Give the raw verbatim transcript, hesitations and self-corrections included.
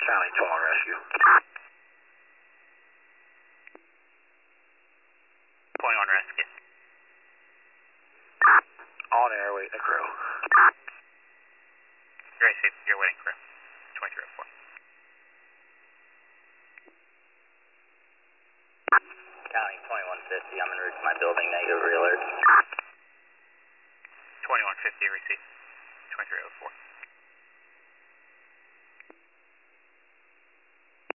County twenty-one Rescue. twenty-one Rescue. On air, waiting the crew. Very safe, you're waiting crew. twenty-three oh four. County twenty-one fifty, I'm en route to my building, negative realert. twenty-one fifty, receive. twenty-three oh four.